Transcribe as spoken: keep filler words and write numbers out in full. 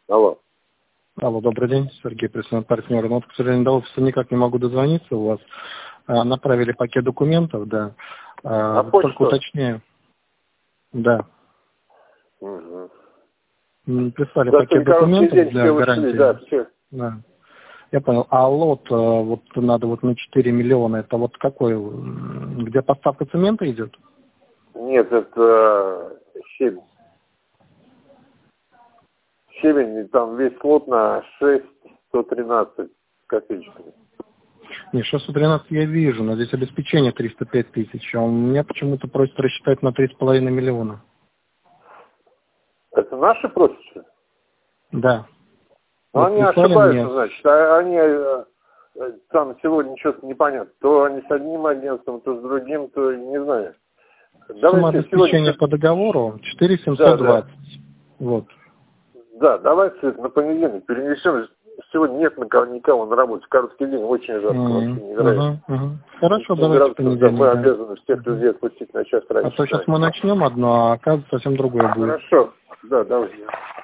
Алло. Алло, добрый день, Сергей, представитель партнера. Ну, вот, к сожалению, до офиса никак не могу дозвониться. У вас а, направили пакет документов, да. А, На только почту? уточняю. Да. Угу. М, Прислали За пакет столь короткий документов день для все ушли, да, гарантии. все. Да. Я понял. А лот, а, вот надо вот на четыре миллиона, это вот какой? М, Где поставка цемента идет? Нет, это щебень. Щебень, там весь лот на шесть сто тринадцать копеечками. Не, шестьсот тринадцать я вижу, но здесь обеспечение триста пять тысяч, а у меня почему-то просят рассчитать на три с половиной миллиона. Это наши просят, что ли? Да. Ну, Вот они прислали ошибаются, мне значит. А они э, э, там сегодня что-то непонятно. То они с одним агентством, то с другим, то не знаю. сумма Давайте сегодня... обеспечения по договору четыре тысячи Да, семьсот да. двадцать. Вот. Да, давайте на понедельник перенесем. Сегодня нет никого на работе. Короткий день, очень жарко, вообще М, невероятно. мгм, мгм. Хорошо, семь давайте в градусов, да, мы понедельник, да. обязаны всех людей отпустить на час А раньше. то сейчас Да. мы начнем одно, а оказывается совсем другое будет. Хорошо, да, давайте.